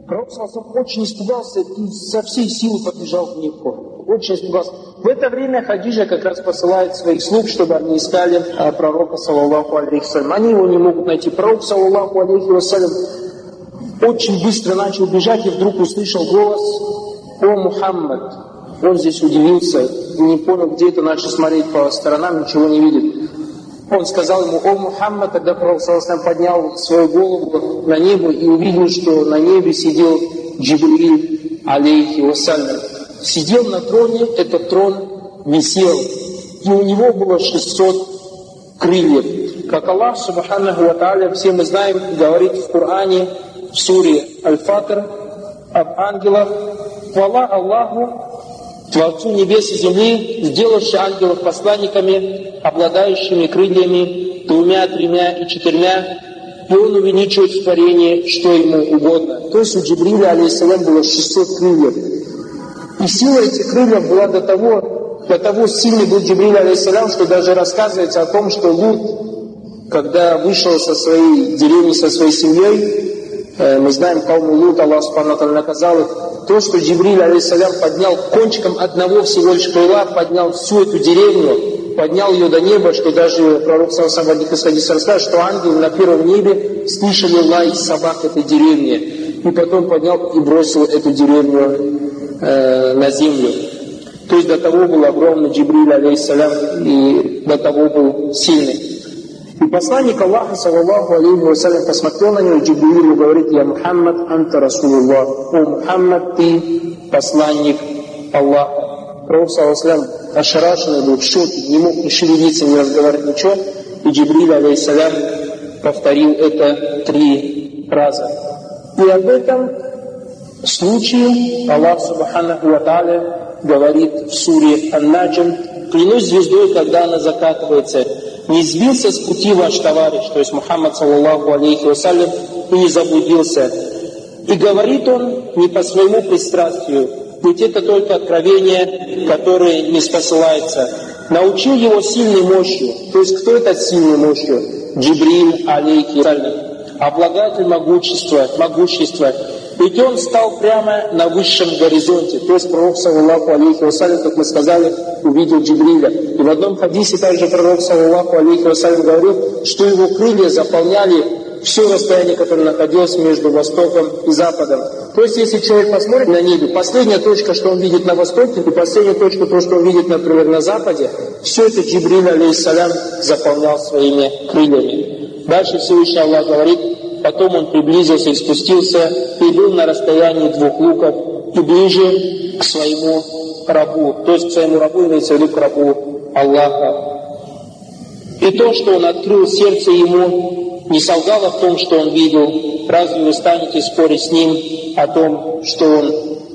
Пророк очень испугался и со всей силы побежал в Мекку. Очень испугался. В это время Хадиджа как раз посылает своих слуг, чтобы они искали пророка, саллаллаху алейхи вассалям. Они его не могут найти. Пророк, саллаллаху алейхи вассалям, очень быстро начал бежать и вдруг услышал голос: «О Мухаммад!» Он здесь удивился, не понял, где это, начал смотреть по сторонам, ничего не видит. Он сказал ему: «О Мухаммад!» Тогда пророк, саллаллаху алейхи вассалям, поднял свою голову на небо и увидел, что на небе сидел Джибриль, алейхи вассалям. Сидел на троне, этот трон висел, и у него было 600 крыльев. Как Аллах, субханаху ва тааля, все мы знаем, говорит в Коране, в суре Аль-Фатр, об ангелах: «Хвала Аллаху, Творцу небес и земли, сделавший ангелов посланниками, обладающими крыльями 2, 3 и 4, и он увеличивает в творении, что ему угодно». То есть у Джибриля, алейхиссалям, было 600 крыльев. И сила этих крыльев была до того сильный был Джибриль, алейхиссалям, что даже рассказывается о том, что Лут, когда вышел со своей деревни, со своей семьей, мы знаем, каум Лут, Аллах субхану ва тааля наказал их, то, что Джибриль, алейхиссалям, поднял кончиком одного всего лишь крыла, поднял всю эту деревню, поднял ее до неба, что даже пророк саллаллаху алейхи ва саллям рассказывает, что ангелы на первом небе слышали лай собак этой деревни, и потом поднял и бросил эту деревню на землю. То есть до того был огромный Джибриль, алейхиссалям, и до того был сильный. И посланник Аллаха, саллаллаху алейхи вассалям, посмотрел на него, Джибриль ему говорит: «Я Мухаммад, анта Расулуллах». «О Мухаммад, ты посланник Аллаха». Пророк, саллаллаху алейхи вассалям, ошарашенный был, в шоке, не мог ни шевелиться, ни разговаривать, ничего. И Джибриль, алейхиссалям, повторил это 3 раза. И об этом случае Аллах, субханаху ва тааля, говорит в суре Ан-Наджм: «Клянусь звездой, когда она закатывается, не сбился с пути ваш товарищ», то есть Мухаммад, саллаллаху алейхи вассалям, и не заблудился. И говорит он не по своему пристрастию, ведь это только откровение, которое не спосылается. Научил его сильной мощью. То есть кто этот сильной мощью? Джибриль, алейхи вассалям, обладатель могущества. Ведь он стал прямо на высшем горизонте. То есть пророк, саллаллаху алейхи вассалям, как мы сказали, увидел Джибриля. И в одном хадисе также пророк, саллаллаху алейхи вассалям, говорил, что его крылья заполняли все расстояние, которое находилось между Востоком и Западом. То есть если человек посмотрит на небе, последняя точка, что он видит на Востоке, и последняя точка, то, что он видит, например, на Западе, все это Джибриль, алейхиссалям, заполнял своими крыльями. Дальше Всевышний Аллах говорит: «Потом он приблизился и спустился, и был на расстоянии 2 луков, и ближе к своему рабу». То есть к своему рабу имеется в виду к рабу Аллаха. И то, что он открыл сердце ему, не солгало в том, что он видел. Разве вы станете спорить с ним о том, что он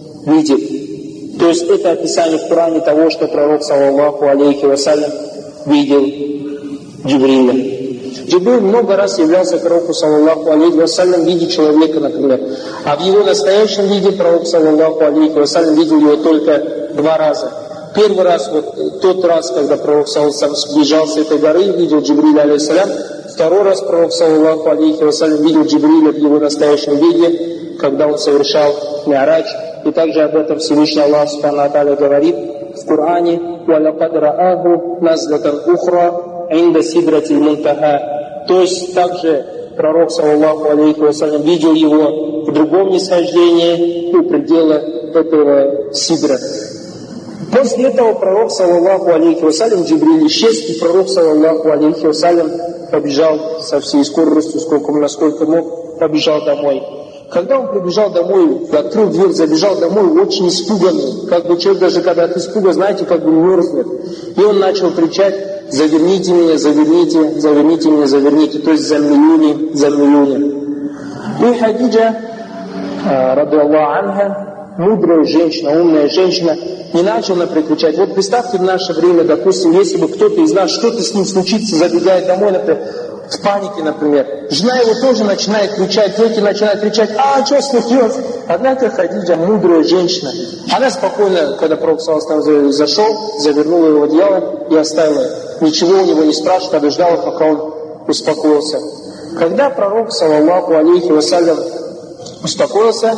видит? То есть это описание в Коране того, что пророк, саллаллаху алейхи вассалям, видел Джибриля. Джибриль много раз являлся пророку, саллаллаху алейхи вассалям, в виде человека, например. А в его настоящем виде пророк, саллаллаху алейхи вассалям, видел его только 2 раза. Первый раз, вот тот раз, когда пророк, саллаллаху алейхи вассалям, сближался с этой горы, видел Джибриля, алейхиссалям. Второй раз пророк, саллаллаху алейхи вассалям, видел Джибриля в его настоящем виде, когда он совершал Ми'радж. И также об этом Всевышний Аллах субхану ва тааля говорит в Коране: «Валякад рааху назлатан ухра инда сидратиль мунтаха». То есть также пророк, саллаллаху алейхи вассалям, видел его в другом нисхождении у предела этого сидра. После этого пророк, саллаллаху алейхи вассалям, Джибриль исчез, и пророк, саллаллаху алейхи вассалям, побежал со всей скоростью, насколько мог, побежал домой. Когда он прибежал домой, открыл дверь, забежал домой, очень испуганный, как бы человек даже когда от испуга, знаете, как бы мерзнет. И он начал кричать: «Заверните меня, заверните, заверните меня, заверните», то есть замилюни, замилюни. И Хадиджа, ради Аллаху анха, мудрая женщина, умная женщина, не начала кричать. Вот представьте в наше время, допустим, если бы кто-то из нас, что-то с ним случится, забегает домой, например, в панике, например. Жена его тоже начинает кричать, дети начинают кричать: «А, что случилось?» Однако Хадиджа, мудрая женщина, она спокойно, когда пророк саллаллаху зашел, завернула его в одеяло и оставила. Ничего у него не спрашивала, а дождала, пока он успокоился. Когда пророк, саллаллаху алейхи вассалям, успокоился,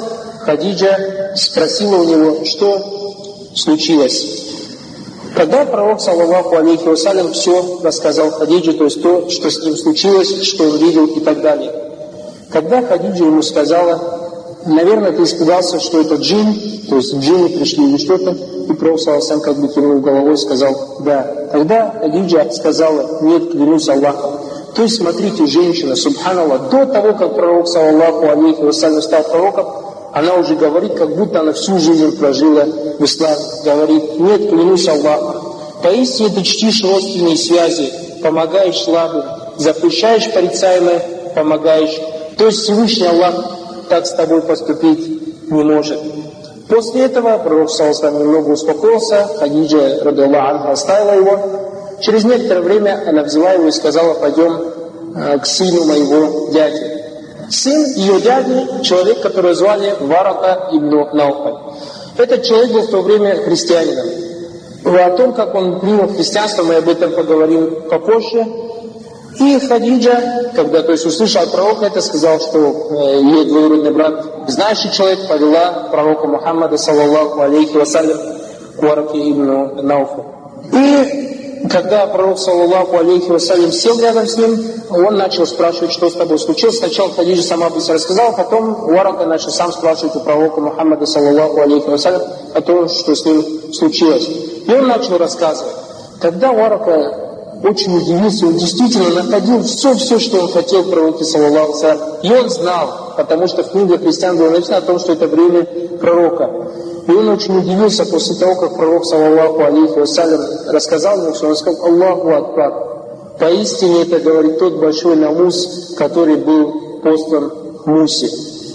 Хадиджа спросила у него, что случилось. Когда пророк, саллаллаху алейхи вассалям, все рассказал Хадиджи, то есть то, что с ним случилось, что он видел и так далее. Когда Хадиджа ему сказала: наверное, ты испугался, что это джин, то есть джинны пришли или что-то, и пророк, саллаллаху алейхи вассалям, как бы кивнул головой, сказал: да. Тогда Хадиджа сказала: нет, клянусь Аллахом. То есть, смотрите, женщина, субханаллах, до того, как пророк, саллаллаху алейхи вассалям, стал пророком, она уже говорит, как будто она всю жизнь прожила в исламе. Говорит: нет, клянусь Аллахом. Поистине ты чтишь родственные связи, помогаешь слабым, запрещаешь порицаемое, помогаешь. То есть Всевышний Аллах так с тобой поступить не может. После этого пророк, саллаллаху алейхи, немного успокоился, Хадиджа, радиаллаху анха, оставила его. Через некоторое время она взяла его и сказала: пойдем к сыну моего дяди. Сын ее дяди, человек, которого звали Варака ибн Науфаль. Этот человек был в то время христианином. О том, как он принял христианство, мы об этом поговорим попозже. И Хадиджа, когда услышал от пророка это, сказал, что ее двоюродный брат, знающий человек, повела пророка Мухаммада, саллаллаху алейхи вассалям, к Вараке ибн Науфаль. И когда пророк, саллаллаху алейхи вассалям, сел рядом с ним, он начал спрашивать, что с тобой случилось. Сначала Хадиджа сама быстро рассказала, потом Варака начал сам спрашивать у пророка Мухаммада, саллаллаху алейхи вассалям, о том, что с ним случилось. И он начал рассказывать. Тогда Варака очень удивился, он действительно находил все, что он хотел в пророке, саллаллаху алейхи вассалям. И он знал, потому что в книге христиан было написано о том, что это время пророка. И он очень удивился после того, как пророк, саллаллаху алейхи вассалям, рассказал ему, что он сказал: Аллаху акбар. Поистине это, говорит, тот большой намус, который был послан Мусе.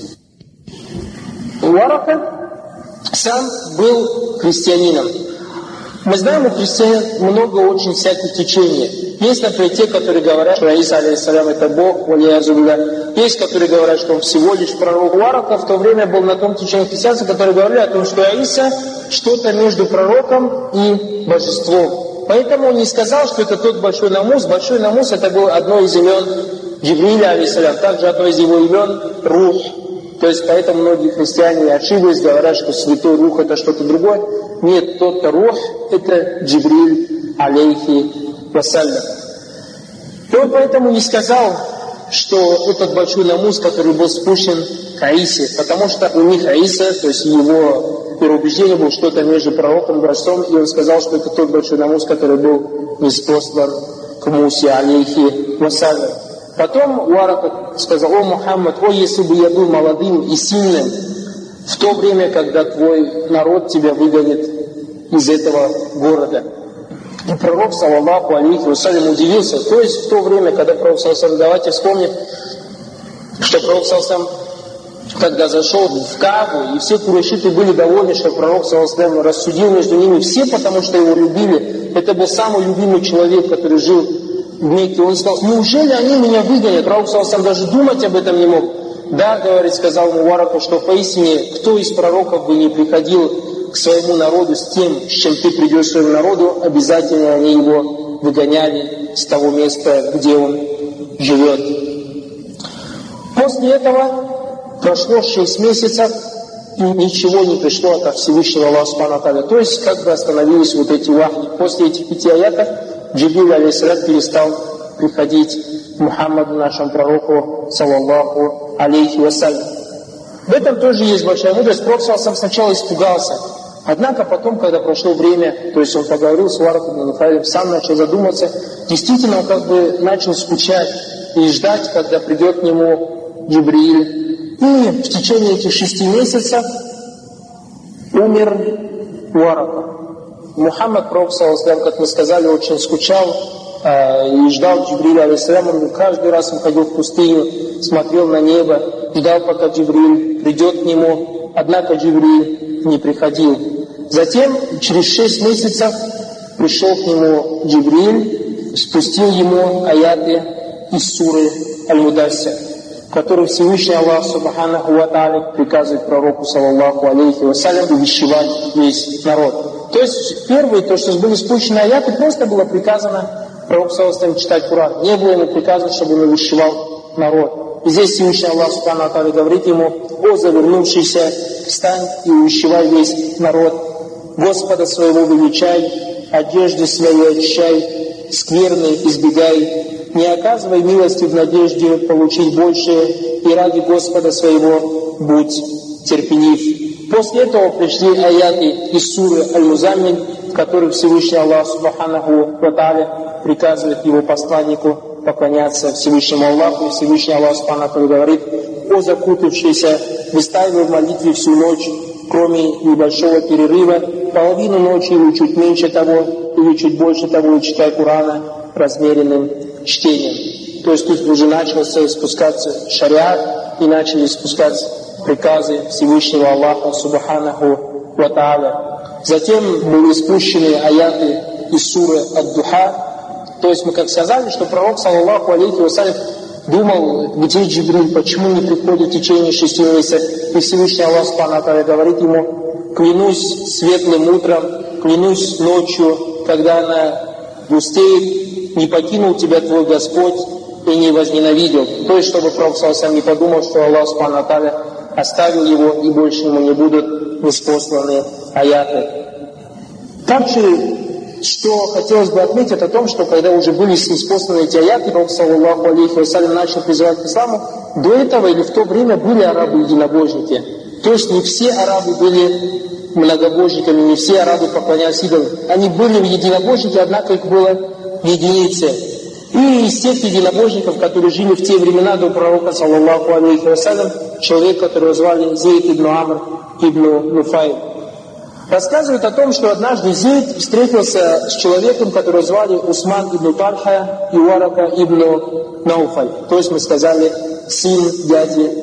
Варака сам был христианином. Мы знаем, у христиан много очень всяких течений. Есть, например, те, которые говорят, что Иса, алейхиссалям, это Бог, есть, которые говорят, что он всего лишь пророк. Варака в то время был на том течении христианства, которые говорили о том, что Иса что-то между пророком и божеством. Поэтому он не сказал, что это тот большой намус. Большой намус — это было одно из имен Джибриля, алейхиссалям, также одно из его имен — Рух. То есть поэтому многие христиане ошиблись, говорят, что святой Рух — это что-то другое. Нет, тот-то Рух — это Джибриль, алейхи вассалям. И он поэтому не сказал, что этот большой намус, который был спущен к Аисе, потому что у них Аиса, то есть его вероубеждение было что-то между пророком и божеством, и он сказал, что это тот большой намус, который был ниспослан к Мусе, алейхи вассалям. Потом Варака сказал: о Мухаммад, о, если бы я был молодым и сильным в то время, когда твой народ тебя выгонит из этого города. И пророк, саллаллаху алейхи вассалям, удивился. То есть в то время, когда пророк, саллаллаху алейхи, давайте вспомним, что пророк, саллаллаху алейхи, когда зашел в Каабу, и все курайшиты были довольны, что пророк, саллаллаху алейхи, рассудил между ними все, потому что его любили. Это был самый любимый человек, который жил в Мекке. Он сказал: неужели они меня выгонят? Пророк, саллаллаху алейхи, даже думать об этом не мог. Да, говорит, сказал Мувараку, что поистине, кто из пророков бы не приходил к своему народу с тем, с чем ты придешь к своему народу, обязательно они его выгоняли с того места, где он живет. После этого прошло 6 месяцев, и ничего не пришло от Всевышнего Аллаха Субхану ва Тааля. То есть, как бы остановились вот эти вахи. После этих 5 аятов Джибриль, алейхиссалям, перестал приходить к Мухаммаду, нашему пророку, саллаллаху алейхи вассалям. В этом тоже есть большая мудрость. Пророк сначала испугался. Однако потом, когда прошло время, то есть он поговорил с Варакой ибн Нуфайлем, сам начал задуматься, действительно он как бы начал скучать и ждать, когда придет к нему Джибриль. И в течение этих 6 месяцев умер Варака. Мухаммад, пророк, как мы сказали, очень скучал и ждал Джибриля, алейхиссалям. Он каждый раз выходил в пустыню, смотрел на небо, ждал, пока Джибриль придет к нему. Однако Джибриль не приходил. Затем, через 6 месяцев, пришел к нему Джибриль, спустил ему аяты из суры Аль-Мудассир, в которых Всевышний Аллах Субханаху ва Тааля приказывает пророку, саллаллаху алейхи вассалям, увещевать весь народ. То есть, первые, то, что были спущены аяты, просто было приказано пророку, саллаллаху алейхи, читать Куран. Не было ему приказано, чтобы он увещевал народ. И здесь Всевышний Аллах Субханаху ва Тааля говорит ему: о завернувшийся встань и увещевай весь народ. Господа своего величай, одежды своей очищай, скверны избегай, не оказывай милости в надежде получить большее, и ради Господа своего будь терпелив. После этого пришли аяты из суры Аль-Музаммиль, в которых Всевышний Аллах Субханаху ва Тааля приказывает его посланнику поклоняться Всевышнему Аллаху, и Всевышний Аллах Субханаху говорит: «О закутавшийся, выстаивай в молитве всю ночь, кроме небольшого перерыва, половину ночи или чуть меньше того, или чуть больше того, и читай Курана размеренным чтением». То есть тут уже начался спускаться шариат, и начали спускаться приказы Всевышнего Аллаха Субханаху ва Тааля. Затем были спущены аяты из суры Ад-Духа. То есть мы как сказали, что пророк, саллаллаху алейхи вассалям, думал, где Джибриль, почему не приходит в течение 6 месяцев. И Всевышний Аллах Субханаху ва Тааля говорит ему: клянусь светлым утром, клянусь ночью, когда она густеет, не покинул тебя твой Господь и не возненавидел. То есть, чтобы пророк саллаллаху не подумал, что Аллах Субханаху ва Тааля оставил его, и больше ему не будут ниспосланы аяты. Также, что хотелось бы отметить о том, что когда уже были ниспосланы эти аяты, пророк, саллаллаху алейхи вассалям, начал призывать к исламу, до этого или в то время были арабы-единобожники. То есть не все арабы были многобожниками, не все арабы поклонялись идолам. Они были единобожники, однако их было единицы. И из тех единобожников, которые жили в те времена до пророка, саллаллаху алейхи вассалям, человек, которого звали Зейд ибн Амр ибн Нуфай, рассказывает о том, что однажды Зейд встретился с человеком, которого звали Усман ибн Тальха и Уарака ибн Науфаль. То есть мы сказали, сын дяди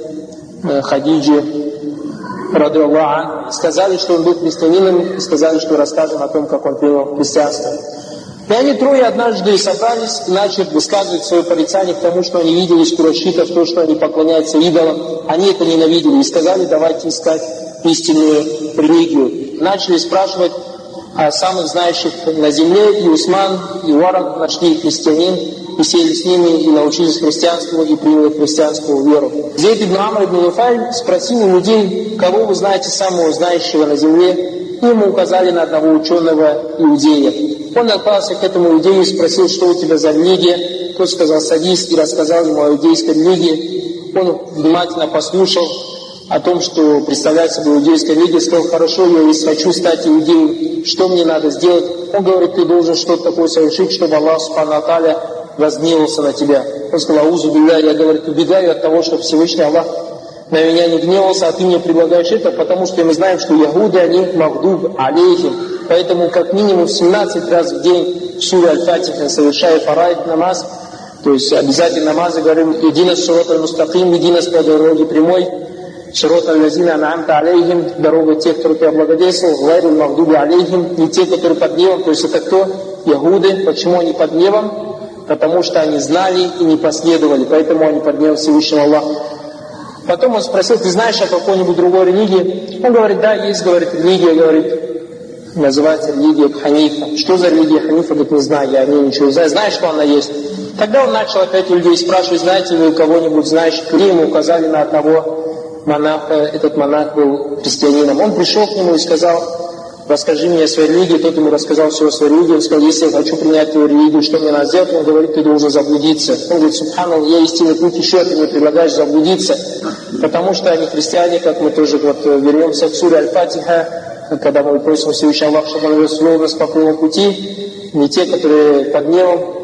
Хадиджи, радиаллаху анху. Сказали, что он был христианином, и сказали, что расскажем о том, как он принял христианство. И они трое однажды собрались и начали высказывать свое порицание к тому, что они видели из курайшитов, то, что они поклоняются идолам. Они это ненавидели и сказали: давайте искать истинную религию. Начали спрашивать о самых знающих на земле, и Усман, и Уарак нашли христианин, и сели с ними, и научились христианству, и приняли христианскую веру. Зейд ибн Амр ибн Нуфаль спросил у людей: кого вы знаете самого знающего на земле? И ему указали на одного ученого иудея. Он отправился к этому иудею и спросил: что у тебя за религия? Тот сказал: садись, и рассказал ему о иудейской религии. Он внимательно послушал о том, что представляет собой иудейская религия, сказал: хорошо, я если хочу стать иудеем, что мне надо сделать? Он говорит: ты должен что-то такое совершить, чтобы Аллах Субхану ва Тааля разгневался на тебя. Он сказал: аузу билля, я, говорит, убегаю от того, чтобы Всевышний Аллах на меня не гневался, а ты мне предлагаешь это, потому что мы знаем, что ягуды, они магдуб алейхим. Поэтому как минимум 17 раз в день в суре Аль-Фатиха, совершая фарайд намаз, то есть обязательно намазы, говорим: идина широт аль-мустаким, идина с по дороге прямой, широт аль-лазина ан'амта алейхим, дорога тех, кто тебя облагодетельствовал, гайру магдуби алейхим, не те, которые под гневом. То есть это кто? Ягуды. Почему они под гневом? Потому что они знали и не последовали, поэтому они под гневом Всевышнего Аллаха. Потом он спросил: ты знаешь о какой-нибудь другой религии? Он говорит: да, есть, говорит, религия, говорит, называется религия Ханифа. Что за религия Ханифа? Говорит: не знаю, я о ней ничего не знаю. Знаешь, что она есть? Тогда он начал опять у людей спрашивать: знаете ли вы кого-нибудь знающих? И ему указали на одного монаха. Этот монах был христианином. Он пришел к нему и сказал: расскажи мне о своей религии. Тот ему рассказал все о своей религии. Он сказал: если я хочу принять твою религию, что мне надо сделать? Он говорит: ты должен заблудиться. Он говорит: субханаллах, я истинный путь ищу, а ты мне предлагаешь заблудиться. Потому что они христиане, как мы тоже вот вернемся к суре Аль-Фатиха, когда мы просим Всевышнего Аллаха, чтобы он вел нас по прямому пути, не те, которые под гневом,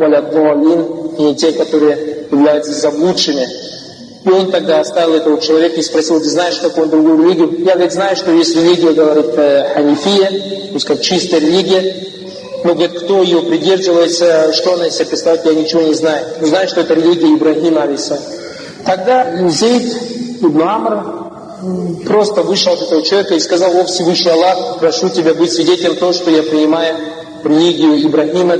и не те, которые являются заблудшими. И он тогда оставил этого человека и спросил: ты знаешь какую другую религию? Я, говорит, знаю, что есть религия, говорит, ханифия, то есть как чистая религия. Но, говорит, кто ее придерживается, что она из себя представляет, я ничего не знаю. Но знаю, что это религия Ибрахима алейхиссалям. Тогда Зейд ибн Амр просто вышел от этого человека и сказал: о Всевышний Аллах, прошу тебя быть свидетелем того, что я принимаю религию Ибрахима.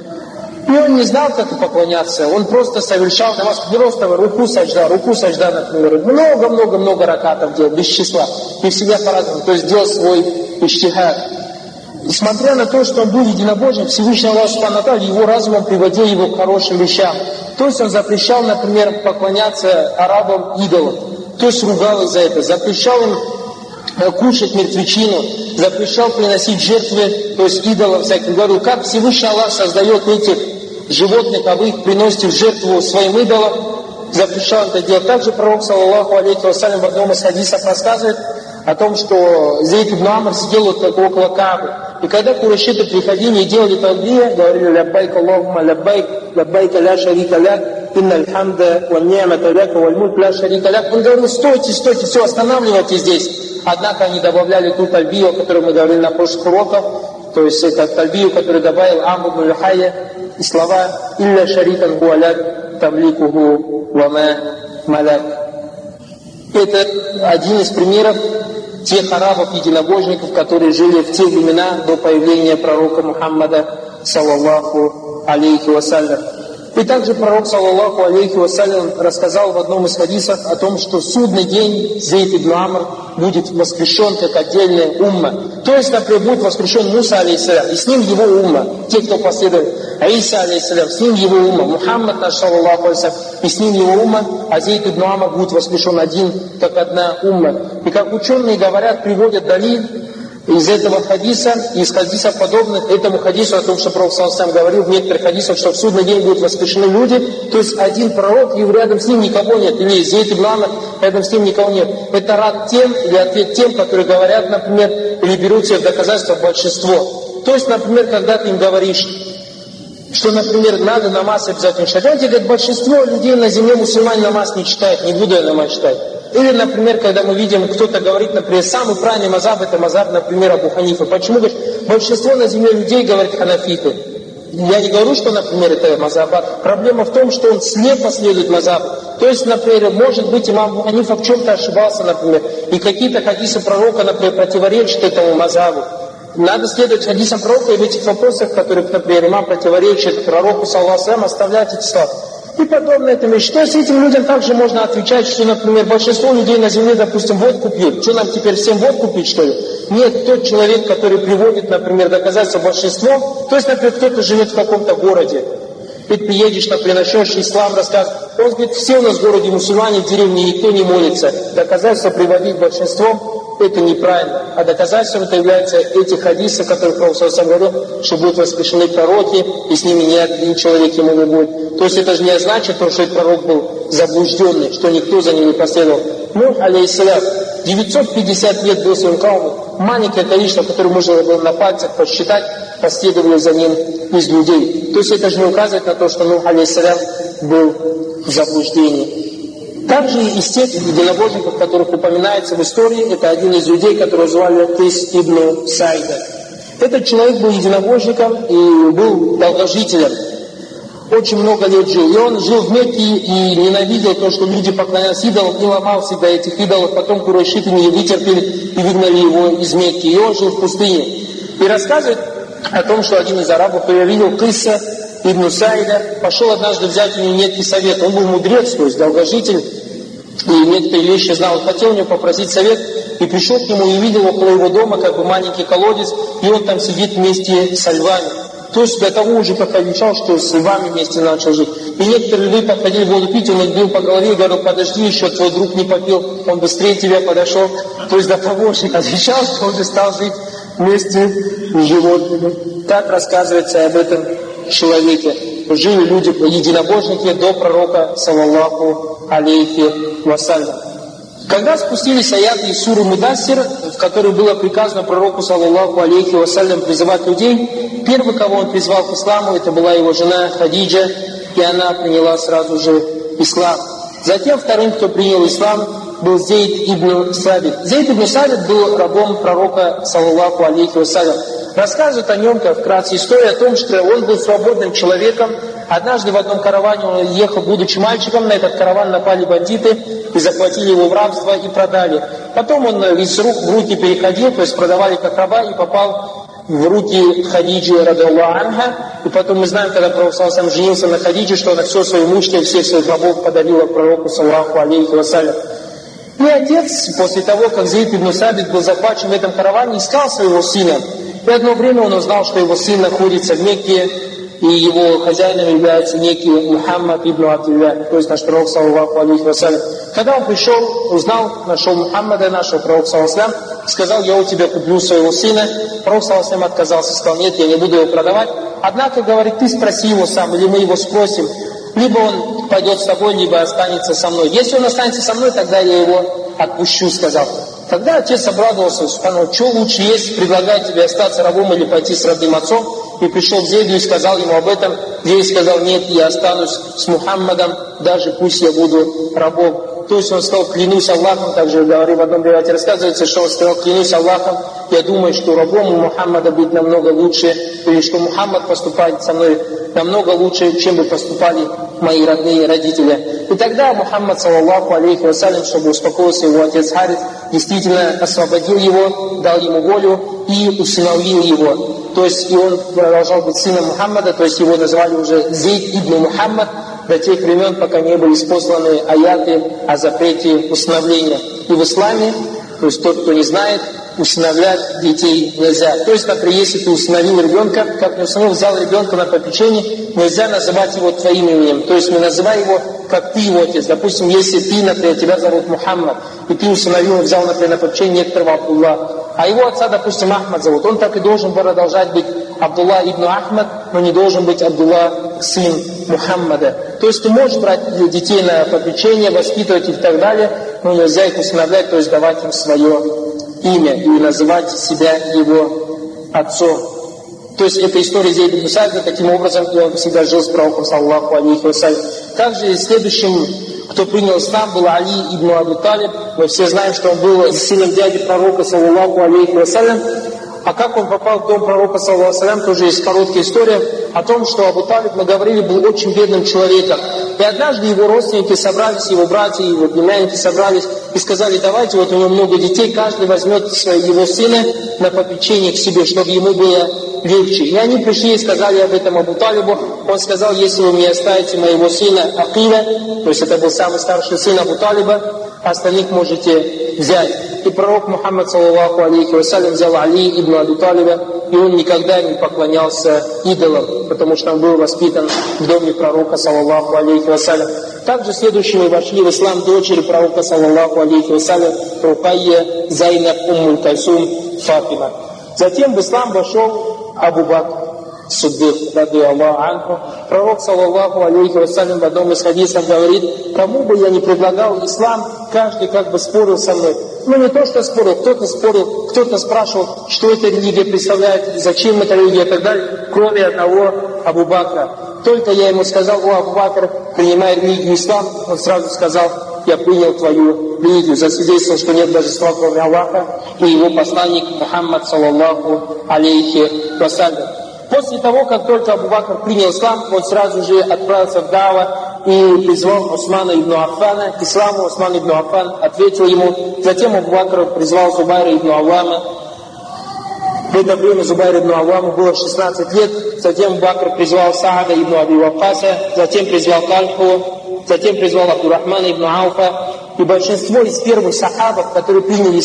И он не знал, как поклоняться, он просто совершал намаз, просто руку сажда, например, много-много-много ракатов делал, без числа, и всегда по-разному, то есть делал свой иштихад. Несмотря на то, что он был единобожник, Всевышний Аллах Субхану ва Тааля его разумом приводил его к хорошим вещам. То есть он запрещал, например, поклоняться арабам идолам, то есть ругал их за это, запрещал им кушать мертвечину, запрещал приносить жертвы, то есть идолам всяким. Говорил, как Всевышний Аллах создает этих животных, а вы их приносите в жертву своим идолам, запрещал это делать. Также пророк, саллаллаху алейхи вассалям, в одном из хадисов рассказывает о том, что Зейд ибн Амр сидел около Каабы. И когда курайшиты приходили и делали талбия, говорили: «Ляббайк Аллахума ляббайк, ляббайк ля шарика ляк, инналь хамда ва ни'мата ляка валь мульк ля шарика ляк». Он говорил: стойте, стойте, все, останавливайтесь здесь. Однако они добавляли ту тальбию, о которой мы говорили на прошлых уроках, то есть это тальбию, которую добавил Амр ибн Люхайя, и слова «Илля шарикан гуаляк тамликуху вама маляк». Это один из примеров тех арабов-единобожников, которые жили в те времена до появления пророка Мухаммада, саллаллаху алейхи вассалям. И также пророк, саллаллаху алейхи вассалям, рассказал в одном из хадисов о том, что в судный день Зейд ибн Амр будет воскрешен как отдельная умма. То есть, например, будет воскрешен Муса, алейхиссалям, и с ним его умма, те, кто последует. Иса, алейхиссалям, с ним его умма. Мухаммад наш, саллаллаху алейхи, и с ним его умма. А Зейд ибн Амр будет воскрешен один, как одна умма. И как ученые говорят, приводят далиль из этого хадиса, из хадисов подобных этому хадису, о том, что пророк сам говорил в некоторых хадисах, что в судный день будут воскрешены люди, то есть один пророк, и рядом с ним никого нет, или Зейд ибн Амр, рядом с ним никого нет. Это рад тем, или ответ тем, которые говорят, например, или берут себе в доказательство большинство. То есть, например, когда ты им говоришь, что, например, надо намаз обязательно читать, они говорят, большинство людей на земле мусульмане намаз не читают, не буду я намаз читать. Или, например, когда мы видим, кто-то говорит, например, самый правильный мазхаб, это мазхаб, например, Абу Ханифа. Почему? Говорит, большинство на земле людей говорит ханафиты. Я не говорю, что, например, это мазхаб. Проблема в том, что он слепо следует мазхабу. То есть, например, может быть, имам Абу Ханифа в чем-то ошибался, например, и какие-то хадисы пророка, например, противоречат этому мазхабу. Надо следовать хадисам пророка, и в этих вопросах, в которых, например, имам противоречит пророку, саллаллаху алейхи ва саллям, оставлять эти слова. И подобное этому вещи. То есть этим людям также можно отвечать, что, например, большинство людей на земле, допустим, водку пьют. Что нам теперь всем водку пить, что ли? Нет, тот человек, который приводит, например, доказательства большинством, то есть, например, кто-то живет в каком-то городе, ты приедешь, например, начнешь ислам рассказывать, он говорит, все у нас в городе мусульмане, в деревне никто не молится. Доказательства приводить большинством, это неправильно. А доказательством это является эти хадисы, которые Пророк сам говорил, что будут воскрешены пророки, и с ними ни один человек ему не будет. То есть это же не значит, что этот пророк был заблужденный, что никто за ним не последовал. Нух, алейхиссалям, 950 лет до своего каума, маленькое количество, которое можно было на пальцах посчитать, последовали за ним из людей. То есть это же не указывает на то, что Нух, алейхиссалям, был в заблуждении. Также из тех единобожников, которых упоминается в истории, это один из людей, которого звали Кис ибн Саида. Этот человек был единобожником и был долгожителем. Очень много лет жил. И он жил в Мекке и ненавидел то, что люди поклонялись идолам, и ломал всегда этих идолов. Потом курайшиты не вытерпели и выгнали его из Мекки. И он жил в пустыне. И рассказывает о том, что один из арабов видел Киса ибн Саида, пошел однажды взять у него некий совет. Он был мудрец, то есть долгожитель, и некоторые вещи знал. Он хотел у него попросить совет, и пришел к нему и видел около его дома как бы маленький колодец, и он там сидит вместе со львами. То есть до того уже как отвечал, что с львами вместе начал жить. И некоторые львы подходили воду пить, он их бил по голове и говорил, подожди, еще твой друг не попил, он быстрее тебя подошел. То есть до того уже отвечал, что он уже стал жить вместе с животными. Так рассказывается об этом человеке. Жили люди, единобожники до пророка, саллаллаху алейхи вассалям. Когда спустились аяты из суры Мудассир, в которой было приказано пророку, саллаллаху алейхи вассалям, призывать людей, первый, кого он призвал к исламу, это была его жена Хадиджа, и она приняла сразу же ислам. Затем вторым, кто принял ислам, был Зейд ибн Сабит. Зейд ибн Сабит был рабом пророка, саллаллаху алейхи вассалям. Рассказывают о нем, как вкратце история о том, что он был свободным человеком. Однажды в одном караване он ехал, будучи мальчиком, на этот караван напали бандиты и захватили его в рабство и продали. Потом он из рук в руки переходил, то есть продавали как раба, и попал в руки Хадиджи, радиаллаху анха. И потом мы знаем, когда пророк сам женился на Хадиджи, что она все свое имущество, всех своих рабов подарила пророку, саллаллаху алейхи вассалям. И отец, после того, как Зейд ибн Сабит был захвачен в этом караване, искал своего сына. И одно время он узнал, что его сын находится в Мекке, и его хозяином является некий Мухаммад ибн Абдилля, то есть наш пророк, саллаллаху алейхи вассалям. Когда он пришел, узнал, нашел Мухаммада, нашего пророка, саллаллаху алейхи вассалям, сказал: я у тебя куплю своего сына. Пророк саллаллаху алейхи отказался, сказал: нет, я не буду его продавать. Однако, говорит, ты спроси его сам, или мы его спросим. Либо он пойдет с тобой, либо останется со мной. Если он останется со мной, тогда я его отпущу, сказал. Тогда отец обрадовался, сказал: что лучше есть, предлагаю тебе остаться рабом или пойти с родным отцом. И пришел к Зейду и сказал ему об этом. Зейд сказал: нет, я останусь с Мухаммадом, даже пусть я буду рабом. То есть он сказал: клянусь Аллахом, также говорю, в одном ревате рассказывается, что он сказал: клянусь Аллахом, я думаю, что рабом у Мухаммада быть намного лучше, или что Мухаммад поступает со мной намного лучше, чем бы поступали мои родные родители. И тогда Мухаммад, саллаллаху алейхи вассалям, чтобы успокоился его отец Харис, действительно освободил его, дал ему волю и усыновил его. То есть и он продолжал быть сыном Мухаммада, то есть его назвали уже Зейд ибн Мухаммад, до тех времен, пока не были спосланы аяты о запрете усыновления. И в исламе, то есть тот, кто не знает, усыновлять детей нельзя. То есть, например, если ты усыновил ребенка, как не усыновил, взял ребенка на попечение, нельзя называть его твоим именем. То есть не называй его, как ты его отец. Допустим, если ты, например, тебя зовут Мухаммад, и ты усыновил и взял, например, на попечение некоторого Абдулла, а его отца, допустим, Ахмад зовут, он так и должен продолжать быть Абдулла ибн Ахмад, но не должен быть Абдулла, сын Мухаммада. То есть ты можешь брать детей на попечение, воспитывать их и так далее, но нельзя их усыновлять, то есть давать им свое имя и называть себя его отцом. То есть это история Зейда ибн Са'ида, таким образом, и он всегда жил с пророком, саллаллаху алейхи вассалям. Также следующим, кто принял ислам, был Али ибн Аби Талиб. Мы все знаем, что он был сыном дяди пророка, саллаллаху алейхи вассалям. А как он попал в дом пророка, саллаллаху алейхи вассалям, тоже есть короткая история о том, что Абу Талиб, мы говорили, был очень бедным человеком. И однажды его родственники собрались, его братья, его племянники собрались и сказали: давайте, вот у него много детей, каждый возьмет его сына на попечение к себе, чтобы ему было легче. И они пришли и сказали об этом Абу Талибу. Он сказал: если вы мне оставите моего сына Акиля, то есть это был самый старший сын Абу Талиба, остальных можете взять. И пророк Мухаммад, саллаллаху алейхи вассалям, взял Али ибн Аби Талиба, и он никогда не поклонялся идолам, потому что он был воспитан в доме пророка, саллаллаху алейхи вассалям. Также следующими вошли в ислам дочери пророка, саллаллаху алейхи вассалям, Рукайя, Зайнаб, Уммуль Кальсум, Фатима. Затем в ислам вошел Абу Бакр Сиддик, ради Аллаху анху. Пророк, саллаллаху алейхи вассалям, в одном из хадисов говорит: кому бы я не предлагал ислам, каждый как бы спорил со мной. Ну не то, что спорил, кто-то спрашивал, что эта религия представляет, зачем эта религия и так далее, кроме одного Абу Бакра. Только я ему сказал: о, Абу Бакр, принимай религию ислам, он сразу сказал: я принял твою религию, засвидетельствовал, что нет божества кроме Аллаха, и его посланник Мухаммад, саллаллаху алейхи вассалям. После того, как только Абу Бакр принял ислам, он сразу же отправился в Дава и призвал Усмана ибн Аффана к исламу. Усман ибн Аффан ответил ему. Затем Абу Бакр призвал Зубайра ибн Аввама. В это время Зубайр ибн Авваму было 16 лет. Затем Абу Бакр призвал Саада ибн Аби Ваккаса, затем призвал Тальху, затем призвал Абдурахмана ибн Ауфа. И большинство из первых сахабов, которые приняли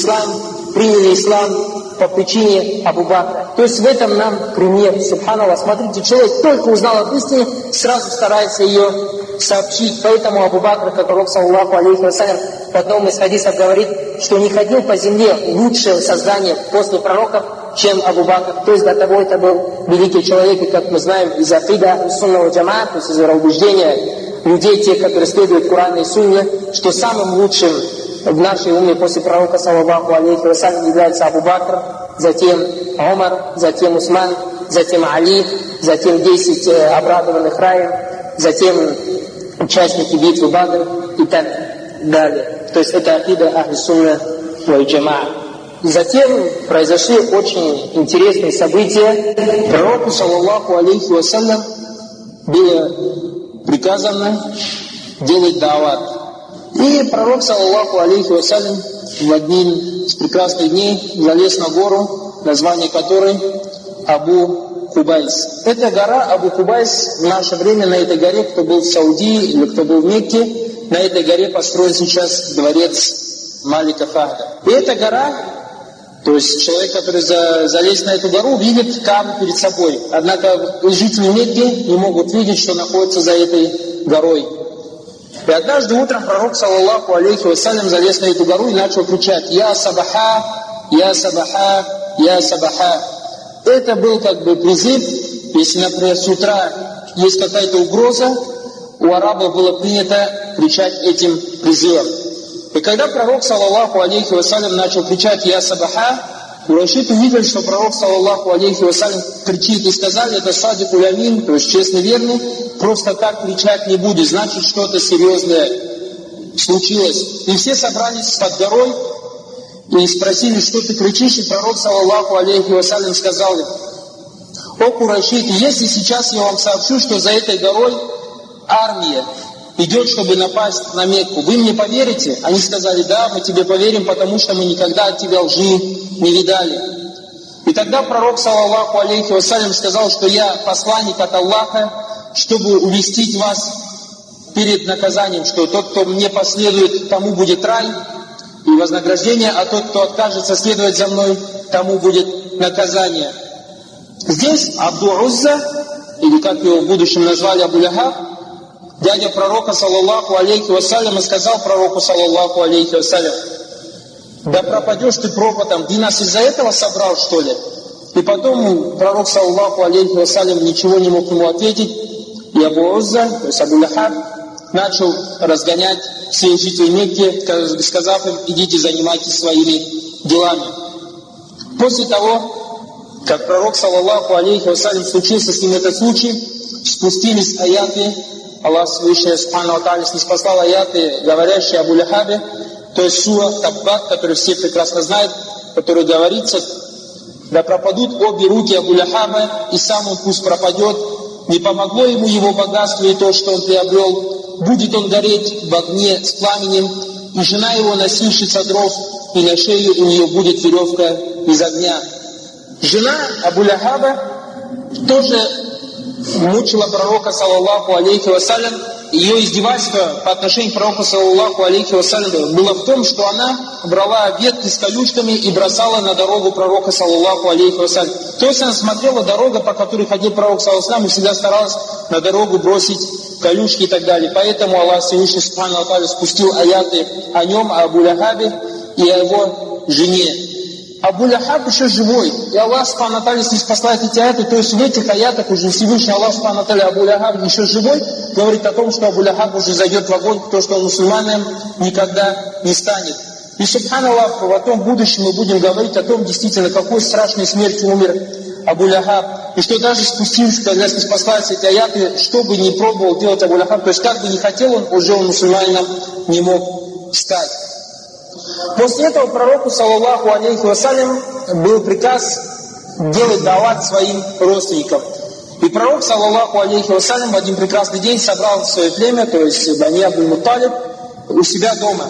ислам по причине Абу Бакра. То есть в этом нам пример. Субханаллах, смотрите, человек только узнал об истине, сразу старается ее сообщить. Поэтому Абу Бакр, как пророк, саллаллаху алейхи вассалям, в одном из хадисов говорит, что не ходил по земле лучшее создание после пророков, чем Абу Бакр. То есть до того это был великий человек, и как мы знаем, из акида сунного джамаа, то есть из убеждения людей, тех, которые следуют Корану и Сунне, что самым лучшим в нашей умме после пророка, саллаллаху алейхи вассалям, является Абу Бакр, затем Умар, затем Усман, затем Али, затем 10 обрадованных раем, затем участники битвы Бадр и так далее. То есть это акида ахли сунна валь джамаа. Затем произошли очень интересные события. Пророку, саллаллаху алейхи вассалям, было приказано делать дават. И пророк, саллаллаху алейхи вассалям, в один из прекрасных дней залез на гору, название которой Абу Кубайс. Эта гора Абу Кубайс, в наше время на этой горе, кто был в Саудии или кто был в Мекке, на этой горе построен сейчас дворец Малика Фахда. И эта гора, то есть человек, который залезет на эту гору, видит Каабу перед собой. Однако жители Мекки не могут видеть, что находится за этой горой. И однажды утром пророк, саллаллаху алейхи вассалям, залез на эту гору и начал кричать: «Я Сабаха, я сабаха, я сабаха. Это был как бы призыв, если, например, с утра есть какая-то угроза, у арабов было принято кричать этим призывом. И когда пророк, саллаллаху алейхи вассалям, начал кричать «Я сабаха», Курайши увидели, что пророк, саллаллаху алейхи вассалям, кричит, и сказали, это садикуль амин, то есть честный верный, просто так кричать не будет, значит, что-то серьезное случилось. И все собрались под горой и спросили, что ты кричишь, и пророк, саллаллаху алейхи вассалям, сказал им: «О Курайши, если сейчас я вам сообщу, что за этой горой армия идет, чтобы напасть на Мекку, вы мне поверите?» Они сказали: «Да, мы тебе поверим, потому что мы никогда от тебя лжи не видали». И тогда пророк, саллаллаху алейхи вассалям, сказал, что я посланник от Аллаха, чтобы увестить вас перед наказанием, что тот, кто мне последует, тому будет рай и вознаграждение, а тот, кто откажется следовать за мной, тому будет наказание. Здесь Абду Узза, или как его в будущем назвали Абу Лахаб, дядя пророка, саллаллаху алейхи вассалям, и сказал пророку, саллаллаху алейхи вассалям: «Да пропадешь ты пропотом, ты нас из-за этого собрал, что ли?» И потом пророк, саллаллаху алейхи вассалям, ничего не мог ему ответить, и Абу Узза, то есть Абу Лахаб, начал разгонять всех жителей Мекки, сказав им: «Идите, занимайтесь своими делами». После того, как пророк, саллаллаху алейхи вассалям, случился с ним этот случай, спустились аяты, Аллах Всевышний Субхану ва Тааля ниспослал аяты, говорящие об Абу Лахабе, то есть сура Таббат, который все прекрасно знают, в которой говорится: «Да пропадут обе руки Абу Лахаба, и сам он пусть пропадет, не помогло ему его богатство и то, что он приобрел, будет он гореть в огне с пламенем, и жена его носильщица дров, и на шее у нее будет веревка из огня». Жена Абу Лахаба тоже мучила пророка, саллаллаху алейхи вассалям. Ее издевательство по отношению к пророку, саллаллаху алейхи вассалям, было в том, что она брала ветки с колючками и бросала на дорогу пророка, саллаллаху алейхи вассалям. То есть она смотрела дорогу, по которой ходил пророк, саллаллаху алейхи вассалям, и всегда старалась на дорогу бросить колючки и так далее. Поэтому Аллах Всевышний Субхану ва Тааля спустил аяты о нем, о Абу Лахабе и о его жене. Абу Лахаб еще живой, и Аллах Субхану ва Тааля ниспослал эти аяты, то есть в этих аятах уже Всевышний Аллах Субхану ва Тааля Абу Лахаб еще живой, говорит о том, что Абу Лахаб уже зайдет в огонь, то, что он мусульманином никогда не станет. И субханаллах, в том будущем мы будем говорить о том, действительно, какой страшной смертью умер Абу Лахаб, и что даже спустившись, когда ниспослались эти аяты, что бы ни пробовал делать Абу Лахаб, то есть как бы ни хотел он, уже он мусульманином не мог стать. После этого пророку, саллаллаху алейхи вассалям, был приказ делать дават своим родственникам. И пророк, саллаллаху алейхи вассалям, в один прекрасный день собрал свое племя, то есть Бани Абдуль Мутталиб, у себя дома.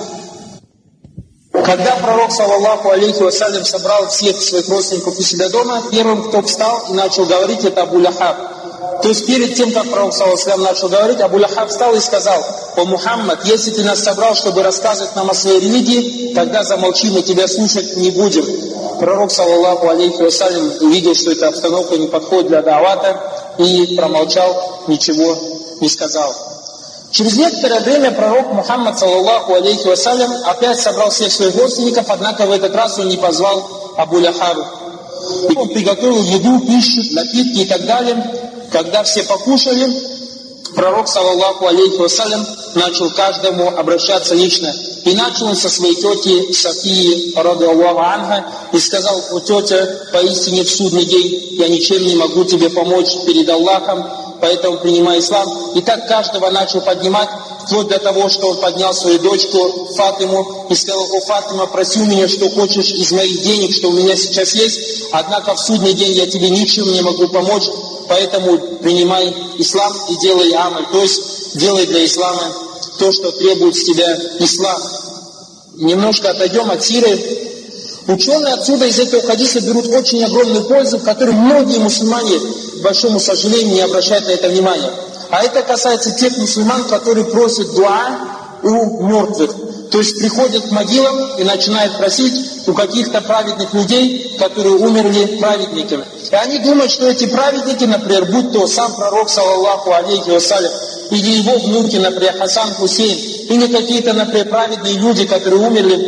Когда пророк, саллаллаху алейхи вассалям, собрал всех своих родственников у себя дома, первым, кто встал и начал говорить, это Абу Лахаб. То есть перед тем, как пророк, саллаллаху алейхи вассалям, начал говорить, Абу Лахаб встал и сказал: «О Мухаммад, если ты нас собрал, чтобы рассказывать нам о своей религии, тогда замолчи, мы тебя слушать не будем». Пророк, саллаллаху алейхи вассалям, увидел, что эта обстановка не подходит для давата, и промолчал, ничего не сказал. Через некоторое время пророк Мухаммад, саллаллаху алейхи вассалям, опять собрал всех своих родственников, однако в этот раз он не позвал Абу Лахаба. И он приготовил еду, пищу, напитки и так далее. Когда все покушали, пророк, саллаллаху алейхи вассалям, начал каждому обращаться лично. И начал он со своей тети Софии, радиаллаху анха, и сказал: «О тетя, поистине в судный день я ничем не могу тебе помочь перед Аллахом, поэтому принимай ислам». И так каждого начал поднимать, вплоть до того, что он поднял свою дочку Фатиму и сказал: «О Фатима, проси у меня, что хочешь из моих денег, что у меня сейчас есть, однако в судный день я тебе ничем не могу помочь, поэтому принимай ислам и делай амаль». То есть делай для ислама то, что требует с тебя ислам. Немножко отойдем от сиры. Ученые отсюда из этого хадиса берут очень огромную пользу, в которой многие мусульмане, к большому сожалению, не обращают на это внимания. А это касается тех мусульман, которые просят дуа у мертвых. То есть приходят к могилам и начинают просить у каких-то праведных людей, которые умерли праведниками. И они думают, что эти праведники, например, будь то сам пророк, саллаллаху алейхи вассалям, или его внуки, например, Хасан Хусейн, или какие-то, например, праведные люди, которые умерли,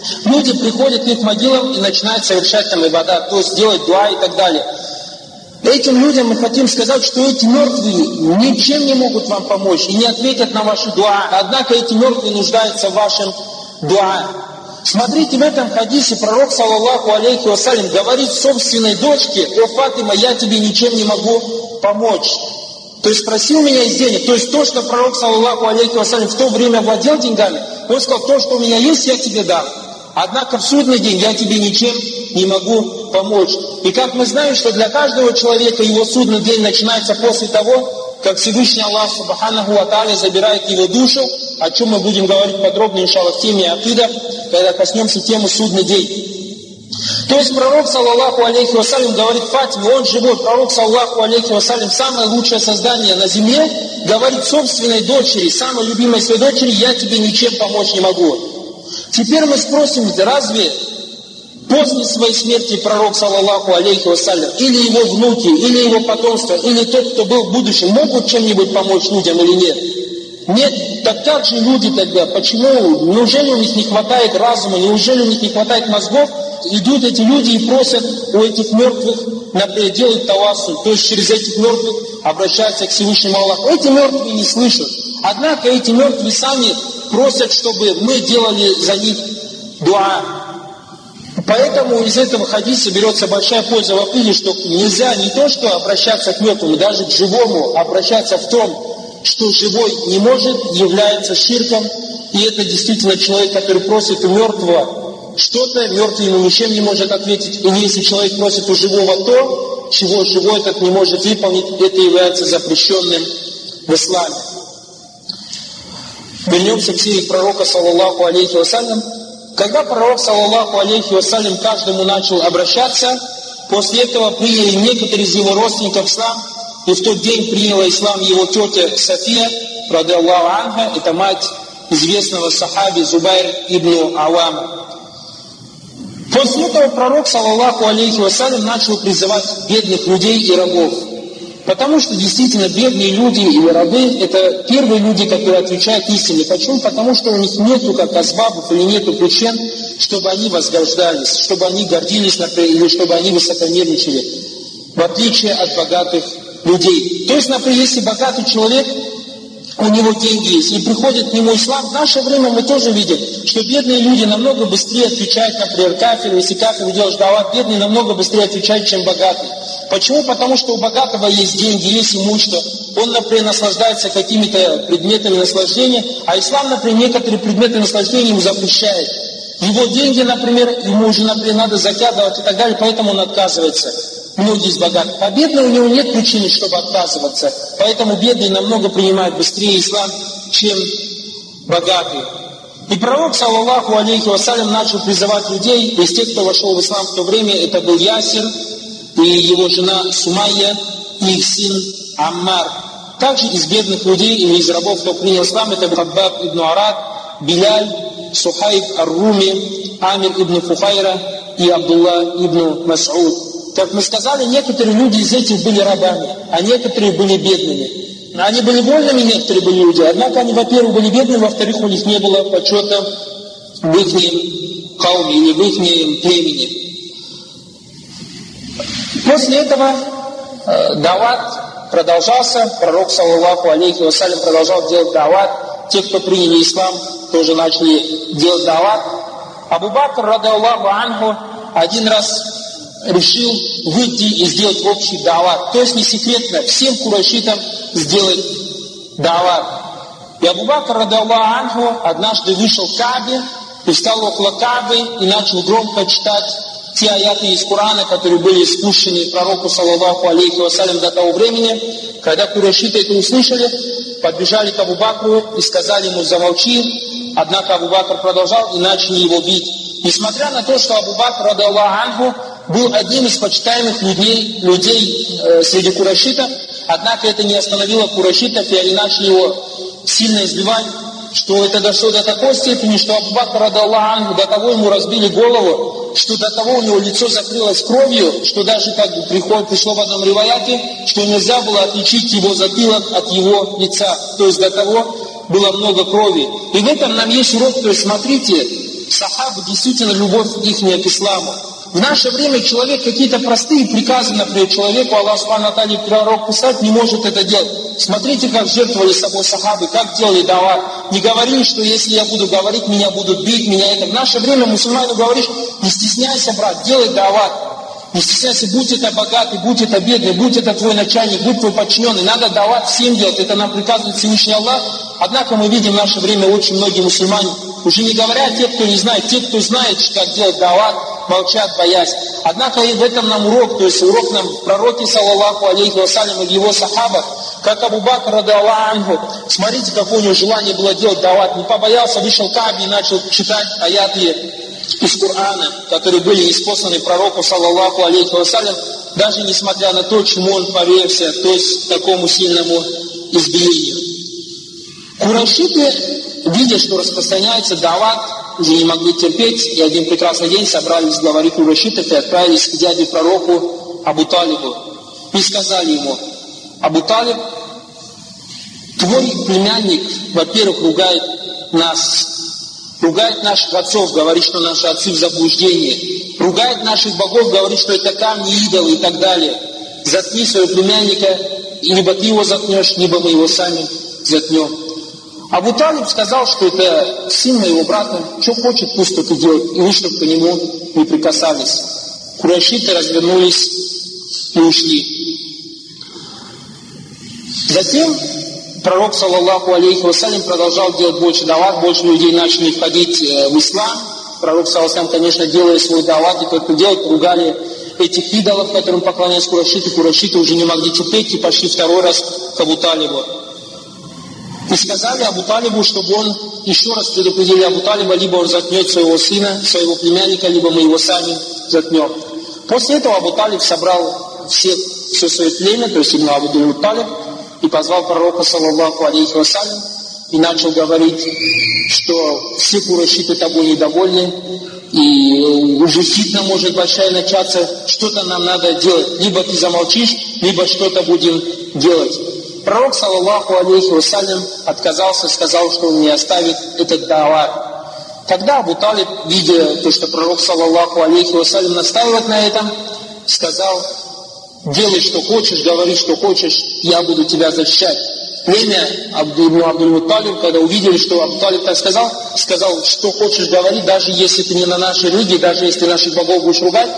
Люди приходят к их могилам и начинают совершать там ибадат, то есть делать дуа и так далее. Этим людям мы хотим сказать, что эти мертвые ничем не могут вам помочь и не ответят на ваши дуа. Однако эти мертвые нуждаются в вашем дуа. Смотрите, в этом хадисе пророк, саллаллаху алейхи вассалям, говорит собственной дочке: «О, Фатима, я тебе ничем не могу помочь». То есть спросил меня из денег. То есть то, что пророк, саллаллаху алейхи вассалям, в то время владел деньгами, он сказал: то, что у меня есть, я тебе дам. Однако в судный день я тебе ничем не могу помочь. И как мы знаем, что для каждого человека его судный день начинается после того, как Всевышний Аллах Субханаху ва Тааля забирает его душу, о чем мы будем говорить подробно, иншаллах, в теме акида, когда коснемся темы судный день. То есть пророк, саллаллаху алейхи вассалям, говорит Фатиме, он живой, пророк, саллаллаху алейхи вассалям, самое лучшее создание на земле, говорит собственной дочери, самой любимой своей дочери: я тебе ничем помочь не могу. Теперь мы спросим, разве после своей смерти пророк, саллаллаху алейхи вассалям, или его внуки, или его потомство, или тот, кто был в будущем, могут чем-нибудь помочь людям или нет? Нет, так как же люди тогда? Почему? Неужели у них не хватает разума? Неужели у них не хватает мозгов? Идут эти люди и просят у этих мертвых, например, делают тавассуль, то есть через этих мертвых обращаются к Всевышнему Аллаху. Эти мертвые не слышат. Однако эти мертвые сами просят, чтобы мы делали за них дуа. Поэтому из этого хадиса берется большая польза в акиде, что нельзя не то, что обращаться к мертвому, даже к живому, обращаться в том, что живой не может, является ширком. И это действительно человек, который просит у мертвого что-то, мертвый ему ничем не может ответить. И если человек просит у живого то, чего живой этот не может выполнить, это является запрещенным в исламе. Вернемся к сире пророка, саллаллаху алейхи вассалям. Когда пророк, саллаллаху алейхи вассалям, каждому начал обращаться, после этого приняли некоторые из его родственников ислам, и в тот день приняла ислам его тетя София, радиаллаху анха, это мать известного сахаби Зубайр ибн Авама. После этого пророк, саллаллаху алейхи вассалям, начал призывать бедных людей и рабов. Потому что действительно бедные люди или рабы – это первые люди, которые отвечают истине. Почему? Потому что у них нету как асбабов или нету причин, чтобы они возгождались, чтобы они гордились, например, или чтобы они высокомерничали, в отличие от богатых людей. То есть, например, если богатый человек, у него деньги есть, и приходит к нему ислам, в наше время мы тоже видим, что бедные люди намного быстрее отвечают, например, кафиру, если кафиру делаешь дават, бедные намного быстрее отвечают, чем богатые. Почему? Потому что у богатого есть деньги, есть имущество, он, например, наслаждается какими-то предметами наслаждения, а ислам, например, некоторые предметы наслаждения ему запрещает. Его деньги, например, ему уже, например, надо закядывать и так далее, поэтому он отказывается. Многие из богатых. А бедные, у него нет причины, чтобы отказываться. Поэтому бедные намного принимают быстрее ислам, чем богатые. И пророк, саллаллаху алейхи вассалям, начал призывать людей. Из тех, кто вошел в ислам в то время, это был Ясир и его жена Сумайя и их сын Аммар. Также из бедных людей или из рабов, кто принял ислам, это Хаббаб ибн Арад, Биляль, Сухайб ар-Руми, Амир ибн Фухайра и Абдулла ибн Мас'уд. Как мы сказали, некоторые люди из этих были рабами, а некоторые были бедными. Они были вольными, некоторые были люди, однако они, во-первых, были бедными, во-вторых, у них не было почета в их кауме или в их племени. После этого дават продолжался, пророк, саллаллаху алейхи вассалям, продолжал делать дават. Те, кто приняли ислам, тоже начали делать дават. Абу Бакр, радиаллаху анху, один раз решил выйти и сделать общий дават. То есть не секретно, всем курайшитам сделать дават. И Абу Бакр, радиаллаху анху, однажды вышел к Каабе и встал около Каабы и начал громко читать те аяты из Корана, которые были спущены пророку, саллаллаху алейхи вассалям, до того времени. Когда курайшиты это услышали, подбежали к Абу Бакру и сказали ему: замолчи. Однако Абу Бакр продолжал и начали его бить. Несмотря на то, что Абу Бакр, радиаллаху анху, был одним из почитаемых людей среди курайшитов, однако это не остановило курайшитов, и они начали его сильно избивать, что это дошло до такой степени, что Абу Бакр, радиаллаху анху, до того ему разбили голову, что до того у него лицо закрылось кровью, что даже как пришло в одном риваяте, что нельзя было отличить его затылок от его лица. То есть до того было много крови. И в этом нам есть урок, то есть смотрите, сахабы, действительно любовь их к исламу. В наше время человек какие-то простые приказы, например, человеку Аллах Субхану ва Тааля, пророк писать, не может это делать. Смотрите, как жертвовали собой сахабы, как делали дават. Не говорили, что если я буду говорить, меня будут бить, меня это. В наше время мусульманину говоришь, не стесняйся, брат, делай дават. Не стесняйся, будь это богатый, будь это бедный, будь это твой начальник, будь твой подчиненный. Надо давать всем делать, это нам приказывает Всевышний Аллах. Однако мы видим в наше время очень многие мусульмане, уже не говоря те, кто не знает, те, кто знает, как делать дават, молчат, боясь. Однако и в этом нам урок, то есть урок нам в пророке, саллаллаху алейхи вассалям, и в его сахабах, как Абу Бакр, ради Аллаху анху, смотрите, какое у него желание было делать дават. Не побоялся, вышел к Каабе и начал читать аяты из Корана, которые были неспосланы пророку, саллаллаху алейхи вассалям, даже несмотря на то, чему он повергся, то есть такому сильному избиению. Курайшиты, видя, что распространяется дават, уже не могли терпеть, и один прекрасный день собрались главари курайшитов и отправились к дяде пророку Абу Талибу. И сказали ему: Абу Талиб, твой племянник, во-первых, ругает нас, ругает наших отцов, говорит, что наши отцы в заблуждении, ругает наших богов, говорит, что это камни, идолы и так далее. Заткни своего племянника, и либо ты его заткнешь, либо мы его сами заткнем. Абу Талиб сказал, что это сын моего брата, что хочет, пусть это делает, и вы, чтобы к нему не прикасались. Курайшиты развернулись и ушли. Затем пророк, саллаллаху алейхи вассалям, продолжал делать больше дават, больше людей начали входить в ислам. Пророк, саллаллаху алейхи, конечно, делая свой дават, и только делать, ругали этих идолов, которым поклонялись курайшиты. Курайшиты уже не могли терпеть и пошли второй раз к Абу Талибу. И сказали Абу Талибу, чтобы он еще раз предупредили Абу Талиба, либо он заткнет своего сына, своего племянника, либо мы его сами заткнем. После этого Абу Талиб собрал все свое племя, то есть именно Абу Талиб, и позвал пророка, саллаллаху алейхи вассалям, и начал говорить, что все курайшиты тобой недовольны, и уже фитна может большая начаться, что-то нам надо делать. Либо ты замолчишь, либо что-то будем делать. Пророк, саллаллаху алейхи вассалям, отказался, сказал, что он не оставит этот дават. Тогда Абу Талиб, видя то, что пророк, саллаллаху алейхи вассалям, настаивает на этом, сказал: делай, что хочешь, говори, что хочешь, я буду тебя защищать. Племя Абдуль-Мутталиб, когда увидели, что Абу Талиб так сказал, что хочешь, говори, даже если ты не на нашей религии, даже если наших богов будешь ругать,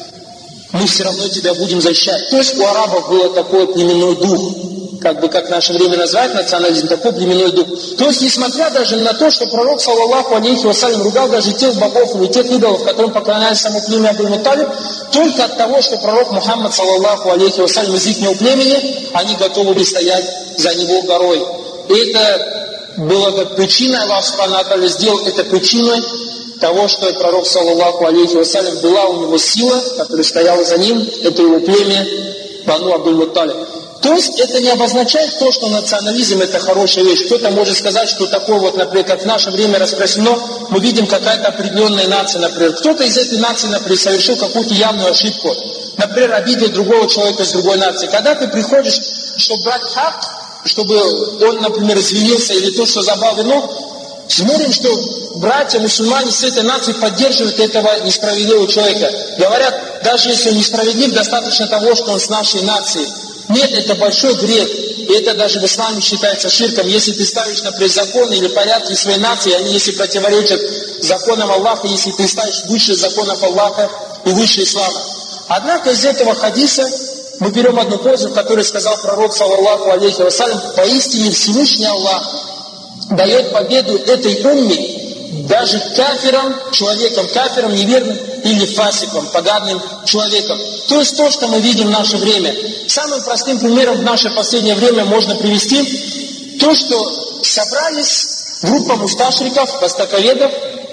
мы все равно тебя будем защищать. То есть у арабов было такой племенной дух, как в наше время называют национализм, такой племенной дух. То есть, несмотря даже на то, что пророк, саллаллаху алейхи вассалям, ругал даже тех богов или тех идолов, которым поклонялись само племя Абдуль-Мутталиб, только от того, что пророк Мухаммад, саллаллаху алейхи вассалям, из их племени, они готовы были стоять за него горой. И это было как причина, Аллах Субхану ва Тааля сделал это причиной того, что пророк, саллаллаху алейхи вассалям, была у него сила, которая стояла за ним, это его племя Бану Абдуль-Мутталиб. То есть это не обозначает то, что национализм это хорошая вещь. Кто-то может сказать, что такое вот, например, как в наше время распространено, мы видим какая-то определенная нация, например. Кто-то из этой нации, например, совершил какую-то явную ошибку. Например, обидел другого человека из другой нации. Когда ты приходишь, чтобы брать хак, чтобы он, например, извинился или то, что забрал вину, смотрим, что братья-мусульмане с этой нации поддерживают этого несправедливого человека. Говорят, даже если он несправедлив, достаточно того, что он с нашей нации. Нет, это большой грех, и это даже в исламе считается ширком. Если ты ставишь, например, законы или порядки своей нации, они если противоречат законам Аллаха, если ты ставишь выше законов Аллаха и выше ислама. Однако из этого хадиса мы берем одну пользу, которую сказал пророк, саллаллаху алейхи вассалям: поистине Всевышний Аллах дает победу этой умме даже кафирам, человеком кафирам, неверным или фасиком, поганым человеком. То есть то, что мы видим в наше время. Самым простым примером в наше последнее время можно привести то, что собрались группа мусташриков, востоковедов.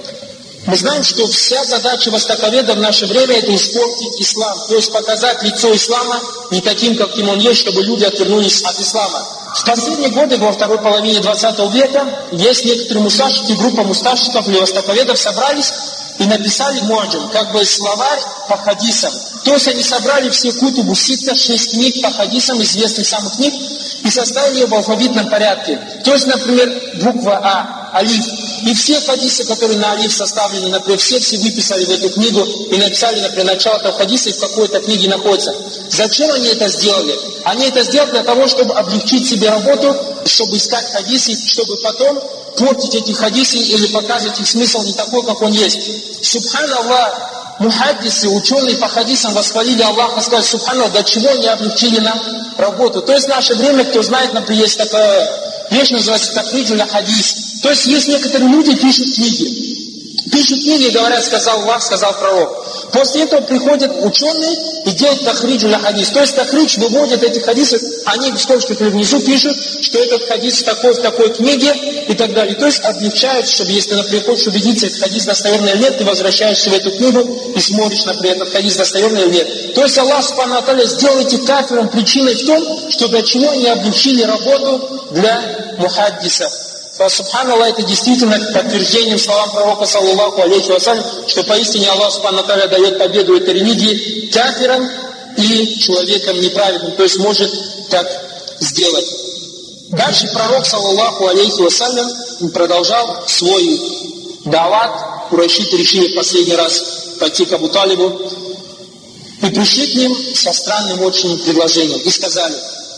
Мы знаем, что вся задача востоковедов в наше время это испортить ислам, то есть показать лицо ислама не таким, каким он есть, чтобы люди отвернулись от ислама. В последние годы, во второй половине 20 века, есть некоторые мусташрики, группа мусташриков или востоковедов собрались и написали муаджам, как бы словарь по хадисам. То есть они собрали все кутубу ситта, 6 книг по хадисам, известных самых книг, и составили ее в алфавитном порядке. То есть, например, буква А, алиф, И все хадисы, которые на алиф составлены, например, все выписали в эту книгу и написали, например, начало этого хадиса и в какой-то книге находится. Зачем они это сделали? Они это сделали для того, чтобы облегчить себе работу, чтобы искать хадисы, чтобы потом портить эти хадисы или показывать их смысл не такой, как он есть. Субханаллах. Мухаддисы, ученые по хадисам восхвалили Аллаха, сказали, субханаллах, до чего они облегчили нам работу. То есть в наше время, кто знает, например, есть такая вещь, называется тахриджу ля хадис. То есть есть некоторые люди, пишут книги. Пишут книги и говорят, сказал Аллах, сказал пророк. После этого приходят ученые и делают тахриджу ля хадис. То есть тахридж выводят эти хадисы, они сколько-то внизу пишут, что этот хадис в такой книге и так далее. То есть облегчают, чтобы если, например, хочешь убедиться, этот хадис достоверный или нет, ты возвращаешься в эту книгу и смотришь, например, этот хадис достоверный или нет. То есть Аллах Субхану ва Тааля сделал этих кафирам причиной в том, что до чего они облегчили работу для мухаддисов. Субханаллах, это действительно подтверждением словам пророка, саллаллаху алейхи вассалям, что поистине Аллах Субхану ва Тааля дает победу этой религии кафирам и человеком неправедным, то есть может так сделать. Дальше пророк, саллаллаху алейхи вассалям, продолжал свой дават. Курайшиты решили в последний раз пойти к Абу Талибу и пришли к ним со странным очень предложением и сказали: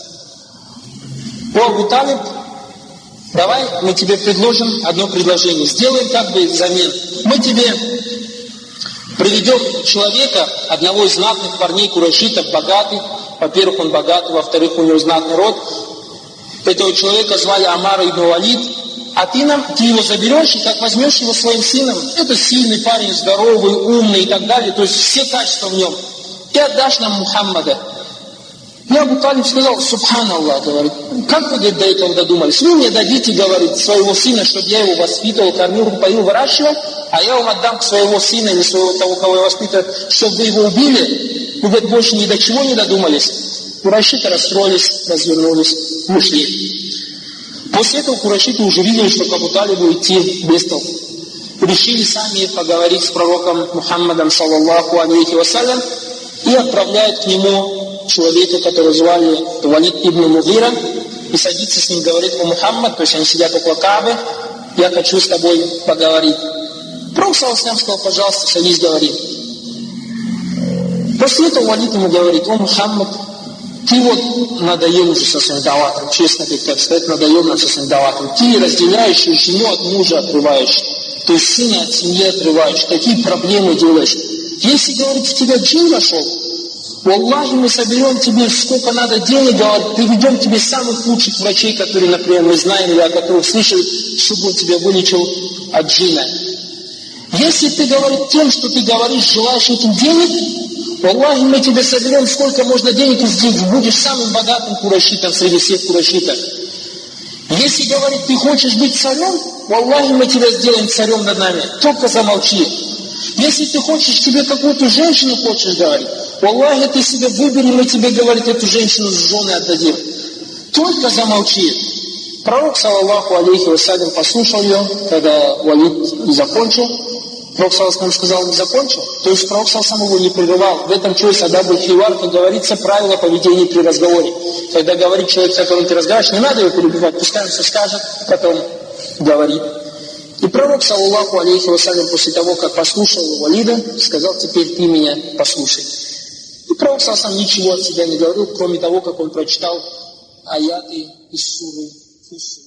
«О, Абу Талиб, давай мы тебе предложим одно предложение, сделаем как бы взамен. Мы тебе приведем человека, одного из знатных парней курайшитов, богатый. Во-первых, он богатый, во-вторых, у него знатный род. Этого человека звали Амар ибн Валид. А ты его заберешь и как возьмешь его своим сыном. Это сильный парень, здоровый, умный и так далее. То есть все качества в нем. И отдашь нам Мухаммада». И Абу Талиб сказал: «Субханаллах, говорит, как вы, говорит, до этого додумались? Вы мне дадите, говорит, своего сына, чтобы я его воспитывал, кормил, поил, выращивал, а я вам отдам своего сына или своего того, кого я воспитываю, чтобы вы его убили. Вы, говорит, больше ни до чего не додумались». Курайшиты расстроились, развернулись, ушли. После этого курайшиты уже видели, что к Абу Талибу идти без толку. Решили сами поговорить с пророком Мухаммадом, саллаллаху алейхи вассалям, и отправляют к нему человека, которого звали Валид ибн Мугира, и садится с ним, говорит: «О, Мухаммад», то есть они сидят около Каабы, «я хочу с тобой поговорить». Пророк саллаллаху алейхи сказал: «Пожалуйста, садись, говори». После этого Валид ему говорит: «О, Мухаммад, ты вот надоел уже со своим даватом, честно так сказать, надоел нам со своим даватом. Ты разделяешь жену от мужа отрываешь, то есть сына от семьи отрываешь, такие проблемы делаешь. Если, говорит, в тебя джин вошел, Аллахи, мы соберем тебе сколько надо денег, говорит, приведем тебе самых лучших врачей, которые, например, мы знаем или о которых слышали, чтобы он тебя вылечил от джина. Если ты, говорит, тем, что ты говоришь, желаешь этим денег, Аллахи, мы тебе соберем сколько можно денег, и здесь будешь самым богатым курайшитом среди всех курайшитов. Если, говорит, ты хочешь быть царем, Аллахи, мы тебя сделаем царем над нами, только замолчи. Если ты хочешь себе какую-то женщину, хочешь, говорит, Аллахи, ты себе выбери, мы тебе, говорит, эту женщину с женой отдадим. Только замолчи». Пророк, саллаллаху алейхи вассалям, послушал ее, когда Валид закончил. Пророк саллаллаху сказал: «Не закончил». То есть пророк саллаллаху его не прерывал. В этом чувстве адабуль хивар, как говорится, правило поведения при разговоре. Когда говорит человек, с которым ты разговариваешь, не надо его перебивать, пускай он все скажет, потом говорит. И пророк, саллаллаху алейхи вассалям, после того, как послушал Валида, сказал: «Теперь ты меня послушай». И пророк саллаллаху ничего от себя не говорил, кроме того, как он прочитал аяты из суры Фусс.